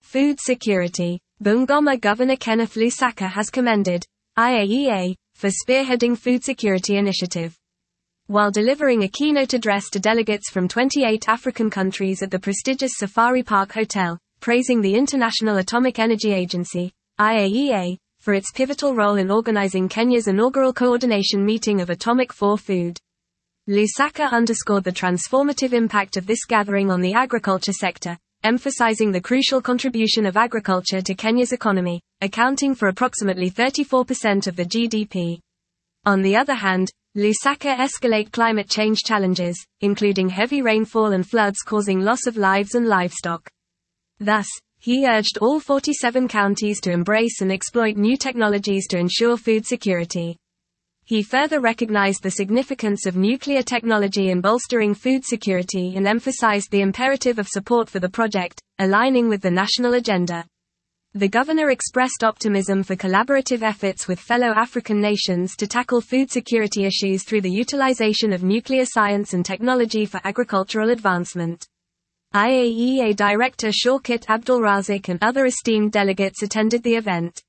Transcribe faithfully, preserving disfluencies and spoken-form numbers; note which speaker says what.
Speaker 1: Food security. Bungoma Governor Kenneth Lusaka has commended I A E A for spearheading food security initiative. While delivering a keynote address to delegates from twenty-eight African countries at the prestigious Safari Park Hotel, praising the International Atomic Energy Agency, I A E A, for its pivotal role in organizing Kenya's inaugural coordination meeting of Atomic for Food. Lusaka underscored the transformative impact of this gathering on the agriculture sector, emphasizing the crucial contribution of agriculture to Kenya's economy, accounting for approximately thirty-four percent of the G D P. On the other hand, Lusaka escalate climate change challenges, including heavy rainfall and floods causing loss of lives and livestock. Thus, he urged all forty-seven counties to embrace and exploit new technologies to ensure food security. He further recognized the significance of nuclear technology in bolstering food security and emphasized the imperative of support for the project, aligning with the national agenda. The governor expressed optimism for collaborative efforts with fellow African nations to tackle food security issues through the utilization of nuclear science and technology for agricultural advancement. I A E A Director Shawkat Abdulrazik and other esteemed delegates attended the event.